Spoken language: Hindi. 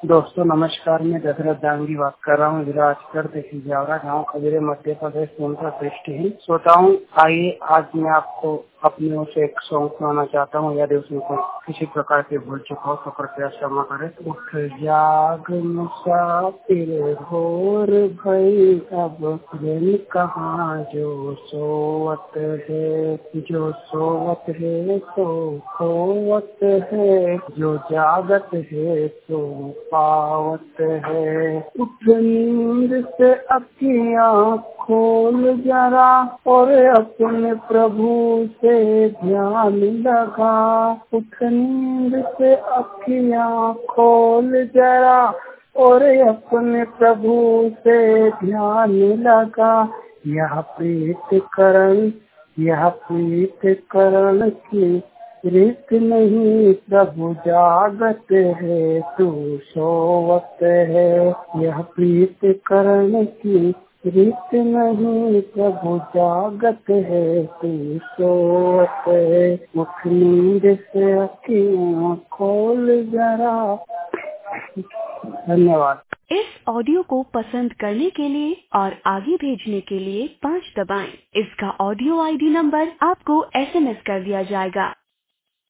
दोस्तों नमस्कार, मैं दशरथ दांगी बात कर रहा हूँ। जिला आजकर तहसील जावरा, गाँव खजूरे, मध्य प्रदेश। उनका दृष्टिहीन श्रोताओं, आइए आज मैं आपको अपने ओर से एक सॉन्ग सुनाना चाहता हूँ। यदि उसमें कोई किसी प्रकार के भूल चुका हो तो कृपया क्षमा करें। उठ जाग मुसाफिर भोर भई, अब दिन कहाँ जो सोवत है, जो सोवत है सो खोवत है, जो जागत है सो पावत है। उठ नींद से अखियाँ खोल जरा और अपने प्रभु से ध्यान लगा। उठ नींद से अखियाँ खोल जरा और अपने प्रभु से ध्यान लगा। यह प्रीत करण की रीत नहीं, प्रभु जागत है तू सोवत है। यह प्रीत करण की रीत नहीं, प्रभु जागत है तू सोवत है। उठ नींद से अखियाँ खोल जरा। धन्यवाद। इस ऑडियो को पसंद करने के लिए और आगे भेजने के लिए 5 दबाएं। इसका ऑडियो ID नंबर आपको SMS कर दिया जाएगा।